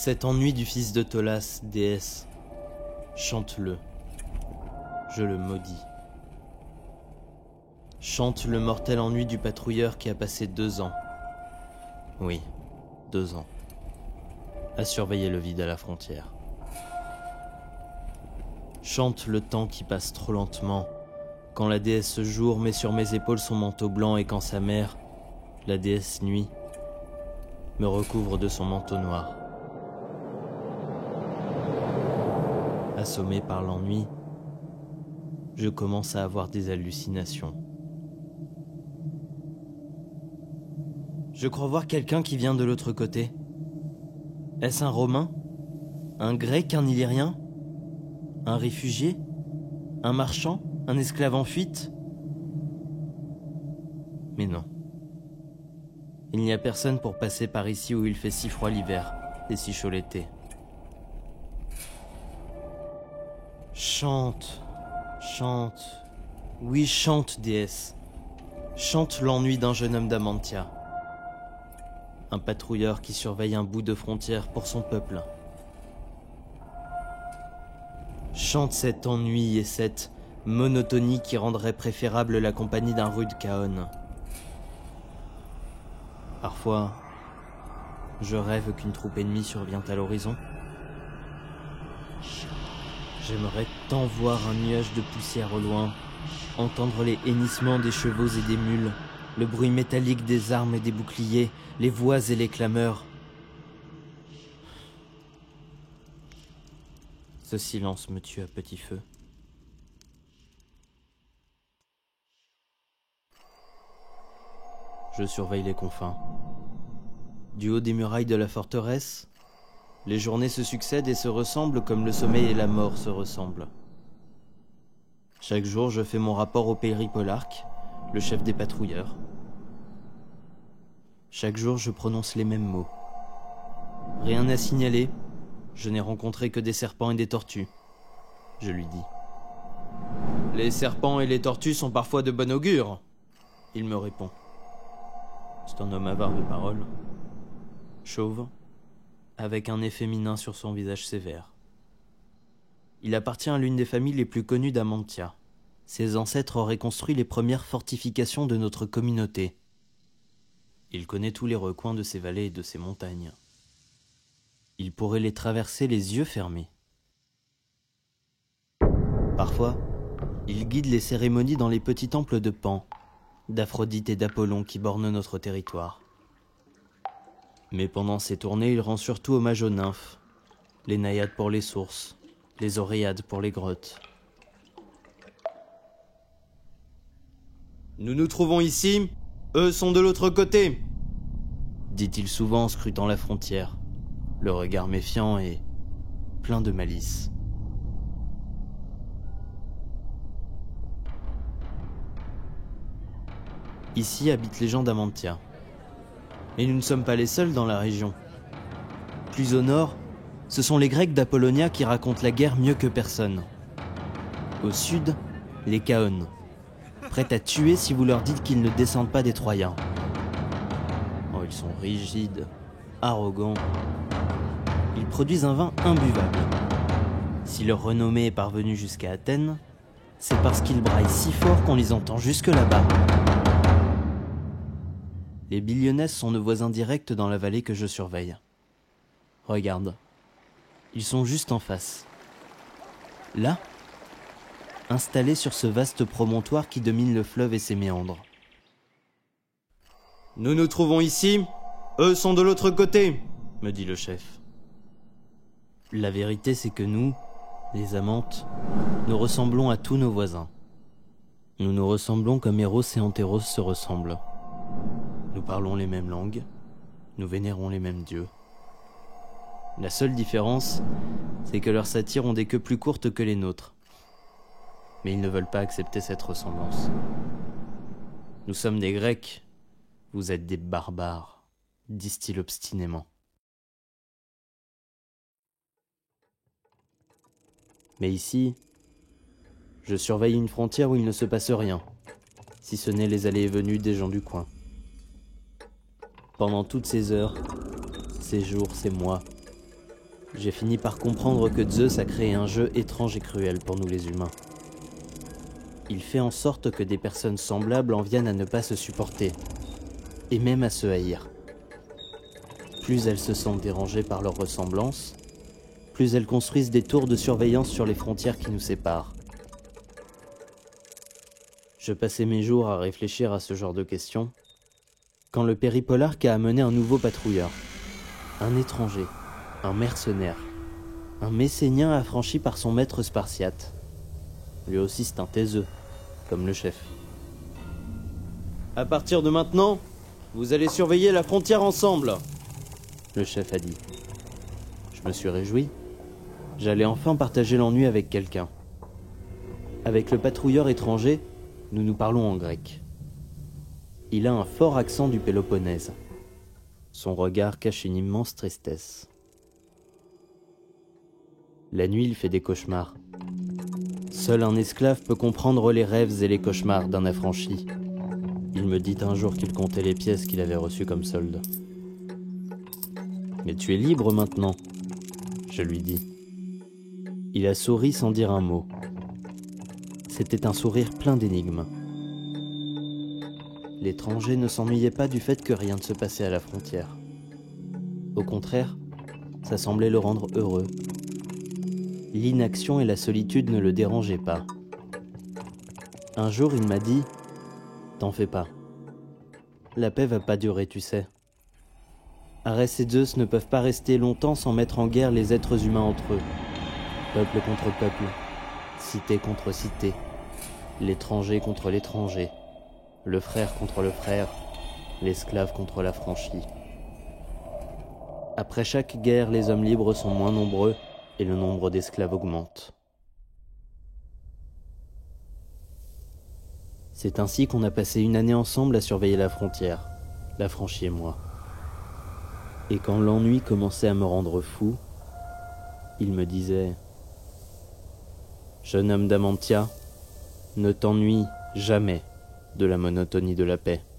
Cet ennui du fils de Tholas, déesse, chante-le, je le maudis. Chante le mortel ennui du patrouilleur qui a passé 2 ans, oui, 2 ans, à surveiller le vide à la frontière. Chante le temps qui passe trop lentement, quand la déesse jour met sur mes épaules son manteau blanc et quand sa mère, la déesse nuit, me recouvre de son manteau noir. Assommé par l'ennui, je commence à avoir des hallucinations. Je crois voir quelqu'un qui vient de l'autre côté. Est-ce un Romain? Un Grec, un Illyrien? Un réfugié? Un marchand? Un esclave en fuite? Mais non. Il n'y a personne pour passer par ici où il fait si froid l'hiver et si chaud l'été. Chante, chante, oui chante, déesse. Chante l'ennui d'un jeune homme d'Amantia. Un patrouilleur qui surveille un bout de frontière pour son peuple. Chante cet ennui et cette monotonie qui rendrait préférable la compagnie d'un rude Chaon. Parfois, je rêve qu'une troupe ennemie survient à l'horizon. J'aimerais tant voir un nuage de poussière au loin, entendre les hennissements des chevaux et des mules, le bruit métallique des armes et des boucliers, les voix et les clameurs. Ce silence me tue à petit feu. Je surveille les confins. Du haut des murailles de la forteresse, les journées se succèdent et se ressemblent comme le sommeil et la mort se ressemblent. Chaque jour, je fais mon rapport au péripolarque, le chef des patrouilleurs. Chaque jour, je prononce les mêmes mots. Rien à signaler, je n'ai rencontré que des serpents et des tortues. Je lui dis. Les serpents et les tortues sont parfois de bon augure, il me répond. C'est un homme avare de paroles, chauve, avec un nez féminin sur son visage sévère. Il appartient à l'une des familles les plus connues d'Amantia. Ses ancêtres auraient construit les premières fortifications de notre communauté. Il connaît tous les recoins de ces vallées et de ces montagnes. Il pourrait les traverser les yeux fermés. Parfois, il guide les cérémonies dans les petits temples de Pan, d'Aphrodite et d'Apollon qui bornent notre territoire. Mais pendant ces tournées, il rend surtout hommage aux nymphes, les naïades pour les sources, les oréades pour les grottes. Nous nous trouvons ici, eux sont de l'autre côté, dit-il souvent en scrutant la frontière, le regard méfiant et plein de malice. Ici habitent les gens d'Amantia. Et nous ne sommes pas les seuls dans la région. Plus au nord, ce sont les Grecs d'Apollonia qui racontent la guerre mieux que personne. Au sud, les Chaons, prêts à tuer si vous leur dites qu'ils ne descendent pas des Troyens. Oh, ils sont rigides, arrogants. Ils produisent un vin imbuvable. Si leur renommée est parvenue jusqu'à Athènes, c'est parce qu'ils braillent si fort qu'on les entend jusque là-bas. Les Bilionès sont nos voisins directs dans la vallée que je surveille. Regarde, ils sont juste en face. Là, installés sur ce vaste promontoire qui domine le fleuve et ses méandres. Nous nous trouvons ici, eux sont de l'autre côté, me dit le chef. La vérité, c'est que nous, les Amantes, nous ressemblons à tous nos voisins. Nous nous ressemblons comme Eros et Antéros se ressemblent. Nous parlons les mêmes langues, nous vénérons les mêmes dieux. La seule différence, c'est que leurs satyres ont des queues plus courtes que les nôtres. Mais ils ne veulent pas accepter cette ressemblance. Nous sommes des Grecs, vous êtes des barbares, disent-ils obstinément. Mais ici, je surveille une frontière où il ne se passe rien, si ce n'est les allées et venues des gens du coin. Pendant toutes ces heures, ces jours, ces mois, J'ai fini par comprendre que Zeus a créé un jeu étrange et cruel pour nous les humains. Il fait en sorte que des personnes semblables en viennent à ne pas se supporter, et même à se haïr. Plus elles se sentent dérangées par leur ressemblance, plus elles construisent des tours de surveillance sur les frontières qui nous séparent. Je passais mes jours à réfléchir à ce genre de questions, quand le péripolarque a amené un nouveau patrouilleur, un étranger, un mercenaire, un Messénien affranchi par son maître spartiate. Lui aussi c'est un taiseux, comme le chef. À partir de maintenant, vous allez surveiller la frontière ensemble, le chef a dit. Je me suis réjoui. J'allais enfin partager l'ennui avec quelqu'un. Avec le patrouilleur étranger, nous nous parlons en grec. Il a un fort accent du Péloponnèse. Son regard cache une immense tristesse. La nuit, il fait des cauchemars. Seul un esclave peut comprendre les rêves et les cauchemars d'un affranchi. Il me dit un jour qu'il comptait les pièces qu'il avait reçues comme solde. « Mais tu es libre maintenant », je lui dis. Il a souri sans dire un mot. C'était un sourire plein d'énigmes. L'étranger ne s'ennuyait pas du fait que rien ne se passait à la frontière. Au contraire, ça semblait le rendre heureux. L'inaction et la solitude ne le dérangeaient pas. Un jour, il m'a dit « T'en fais pas. La paix va pas durer, tu sais. Arès et Zeus ne peuvent pas rester longtemps sans mettre en guerre les êtres humains entre eux. Peuple contre peuple, cité contre cité, l'étranger contre l'étranger, le frère contre le frère, l'esclave contre l'affranchi. Après chaque guerre, les hommes libres sont moins nombreux et le nombre d'esclaves augmente. C'est ainsi qu'on a passé une année ensemble à surveiller la frontière, l'affranchi et moi. Et quand l'ennui commençait à me rendre fou, il me disait « Jeune homme d'Amantia, ne t'ennuie jamais de la monotonie de la paix.